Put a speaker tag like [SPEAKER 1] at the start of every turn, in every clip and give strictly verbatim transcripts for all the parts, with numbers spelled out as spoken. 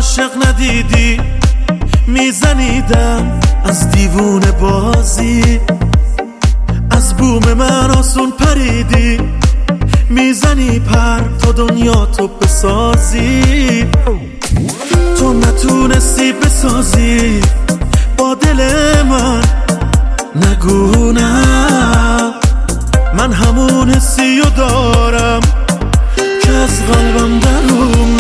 [SPEAKER 1] عاشق ندیدی، میزنیدم از دیوونه بازی. از بوم من آسون پریدی، میزنی پر تا دنیا تو بسازی. تو نتونستی بسازی با دل من، نگو نه. من همون حسی رو دارم که از قلبم در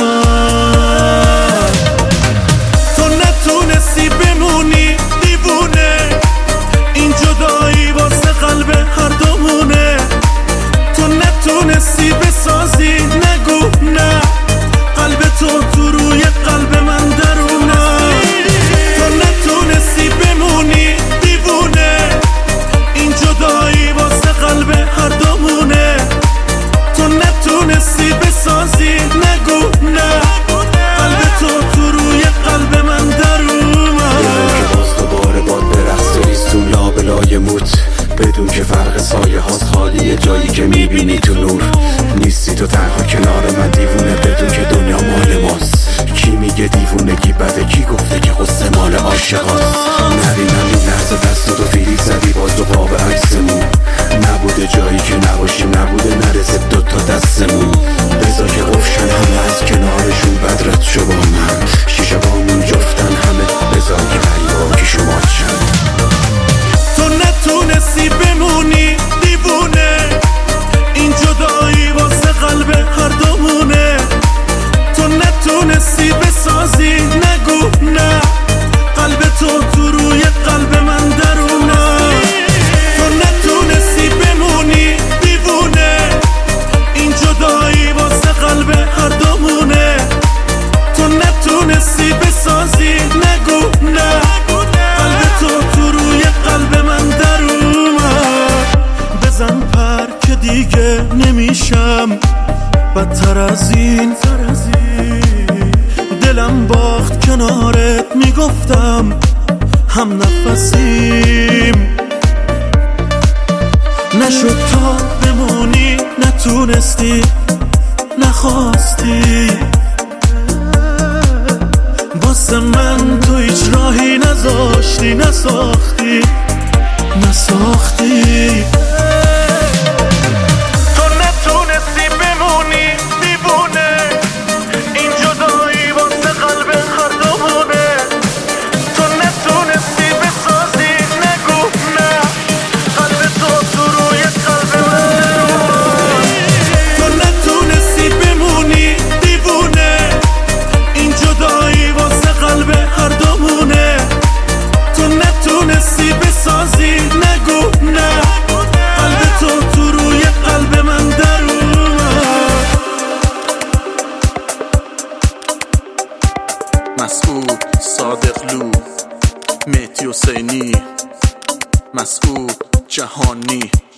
[SPEAKER 1] اومد. تو نتونستی بمونی دیوونه، این جدایی واسه قلب هر دومونه. تو نتونستی بسازی، نگو نه. قلب تو تو روی قلب من درونه. تو نتونستی بمونی دیوونه، این جدایی واسه قلب هر دومونه. تو نتونستی بسازی، نگو نه. قلب تو تو روی قلب من درونه.
[SPEAKER 2] که باز دوباره باد برقص و ریستون لابلای موت، بدون که فرق سایه هاست خالیه جایی که میبینی تو نور. نیستی تو تنها کنار من دیوونه، بدون که دنیا مال ماست. کی میگه دیوونگی بده، کی گفته که قصه مال عاشقاست. نبینم این لحظه دست تو فیلی زدی باز دو قاب عکسمون. نبوده جایی که نباشیم، نبوده نرسه دوتا دستمون. بذار که قفشن همه از کنارشون بدرت شو با من. شیشه بامون جفتن همه، بذار که بریا که شما چند.
[SPEAKER 1] تو نتونستی بمونی دیوونه، این جدایی واسه قلب هر دومونه. تو نتونستی بسازی، نگو نه. قلب تو تو روی قلب من درونه. تو نتونستی بمونی دیوونه، این جدایی واسه قلب هر دومونه. تو نتونستی بسازی، نگو نه. قلب تو تو روی قلب من درونه. بزن پر که دیگه نمیشم بدتر از این. دلم باخت کنارت، میگفتم هم نفسیم. نشد تا بمونی، نتونستی، نخواستی. واسه من تو هیچ راهی نذاشتی، نساختی نساختی. تو نتونستی بمونی دیوونه، این جدایی واسه قلب هر دومونه. تو نتونستی بسازی، نگو نه. قلب تو تو روی قلب من. تو نتونستی بمونی دیوونه، این جدایی واسه قلب هر دومونه. تو نتونستی بسازی، نگو نه. قلب تو تو روی قلب من در اومد.
[SPEAKER 3] مسعود صادقلو، مهدی حسینی، مسعود جهانی.